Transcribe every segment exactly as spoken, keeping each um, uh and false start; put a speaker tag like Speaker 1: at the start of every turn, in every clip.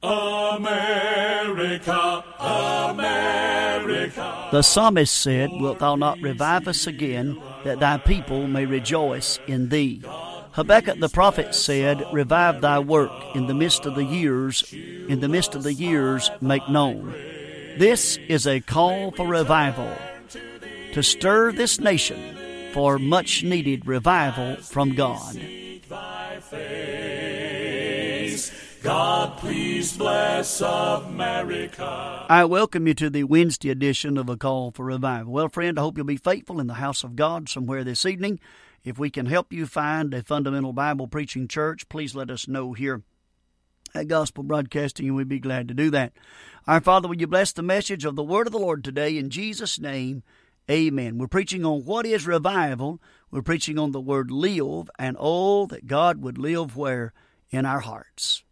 Speaker 1: America, America.
Speaker 2: The psalmist said, "Wilt thou not revive us again, that thy people may rejoice in thee?" Habakkuk the prophet said, "Revive thy work in the midst of the years, in the midst of the years make known." This is a call for revival, to stir this nation for much needed revival from God.
Speaker 1: God, please bless America.
Speaker 2: I welcome you to the Wednesday edition of A Call for Revival. Well, friend, I hope you'll be faithful in the house of God somewhere this evening. If we can help you find a fundamental Bible preaching church, please let us know here at Gospel Broadcasting, and we'd be glad to do that. Our Father, will you bless the message of the Word of the Lord today in Jesus' name? Amen. We're preaching on what is revival. We're preaching on the word live, and oh, that God would live where? In our hearts.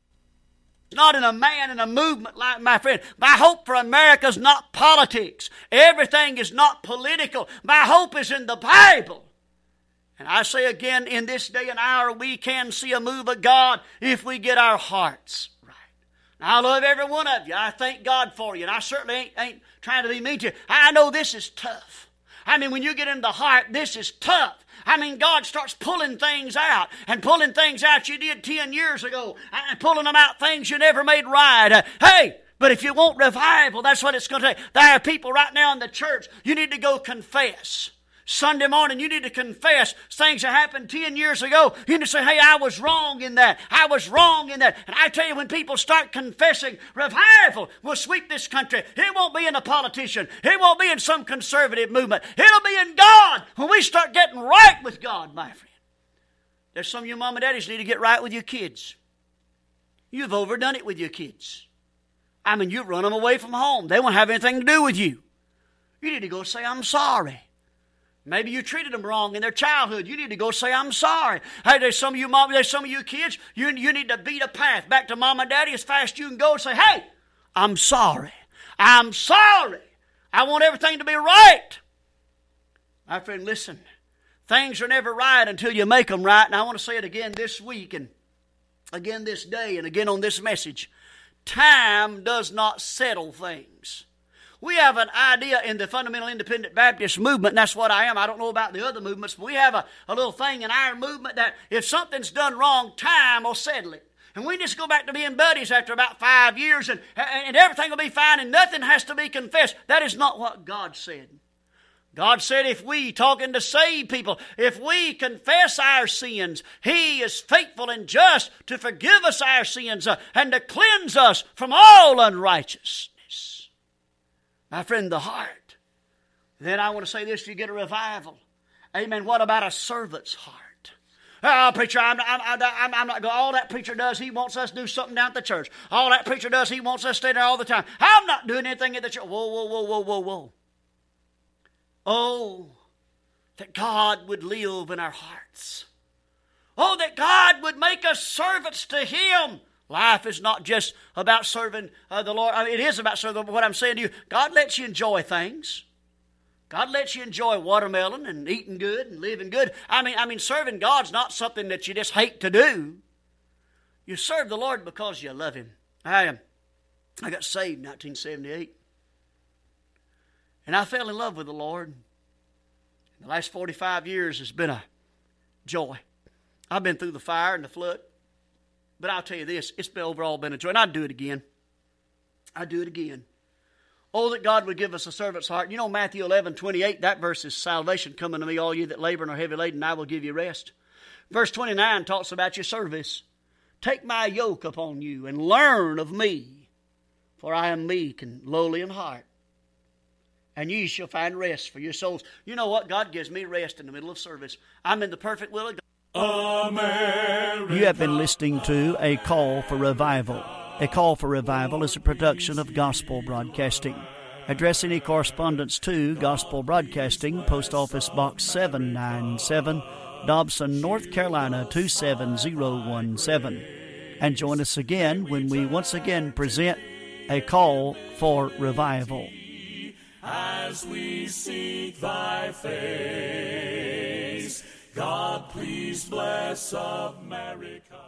Speaker 2: Not in a man, in a movement like my friend. My hope for America is not politics. Everything is not political. My hope is in the Bible. And I say again, in this day and hour, we can see a move of God if we get our hearts right. Now, I love every one of you. I thank God for you. And I certainly ain't, ain't trying to be mean to you. I know this is tough. I mean, when you get into the heart, this is tough. I mean, God starts pulling things out and pulling things out you did ten years ago and pulling them out things you never made right. Uh, hey, but if you want revival, that's what it's going to take. There are people right now in the church, you need to go confess. Sunday morning, you need to confess things that happened ten years ago. You need to say, hey, I was wrong in that. I was wrong in that. And I tell you, when people start confessing, revival will sweep this country. It won't be in a politician. It won't be in some conservative movement. It'll be in God when we start getting right with God, my friend. There's some of you mom and daddies need to get right with your kids. You've overdone it with your kids. I mean, you run them away from home. They won't have anything to do with you. You need to go say, I'm sorry. Maybe you treated them wrong in their childhood. You need to go say, I'm sorry. Hey, there's some of you mom, there's some of you kids, you, you need to beat a path back to mom and daddy as fast as you can go and say, hey, I'm sorry. I'm sorry. I want everything to be right. My friend, listen. Things are never right until you make them right. And I want to say it again this week and again this day and again on this message. Time does not settle things. We have an idea in the Fundamental Independent Baptist movement, and that's what I am. I don't know about the other movements, but we have a, a little thing in our movement that if something's done wrong, time will settle it. And we just go back to being buddies after about five years, and, and everything will be fine, and nothing has to be confessed. That is not what God said. God said if we, talking to saved people, if we confess our sins, He is faithful and just to forgive us our sins uh, and to cleanse us from all unrighteousness. My friend, the heart. Then I want to say this, you get a revival. Amen. What about a servant's heart? Oh, preacher, I'm, I'm, I'm, I'm not going. All that preacher does, he wants us to do something down at the church. All that preacher does, he wants us to stay there all the time. I'm not doing anything at the church. Whoa, whoa, whoa, whoa, whoa, whoa. Oh, that God would live in our hearts. Oh, that God would make us servants to Him. Life is not just about serving uh, the Lord. I mean, it is about serving, but what I'm saying to you, God lets you enjoy things. God lets you enjoy watermelon and eating good and living good. I mean, I mean, serving God's not something that you just hate to do. You serve the Lord because you love Him. I am. I got saved in nineteen seventy-eight. And I fell in love with the Lord. The last forty-five years has been a joy. I've been through the fire and the flood. But I'll tell you this, it's been overall been a joy. And I'd do it again. I'd do it again. Oh, that God would give us a servant's heart. You know Matthew eleven twenty-eight, that verse is salvation. Coming to me, all you that labor and are heavy laden, I will give you rest. Verse twenty-nine talks about your service. Take my yoke upon you and learn of me, for I am meek and lowly in heart. And ye shall find rest for your souls. You know what? God gives me rest in the middle of service. I'm in the perfect will of God.
Speaker 1: America.
Speaker 2: You have been listening to A Call for Revival. A Call for Revival is a production of Gospel Broadcasting. Address any correspondence to Gospel Broadcasting, Post Office Box seven ninety-seven, Dobson, North Carolina two seven zero one seven. And join us again when we once again present A Call for Revival.
Speaker 1: As we seek Thy face, God, please bless America.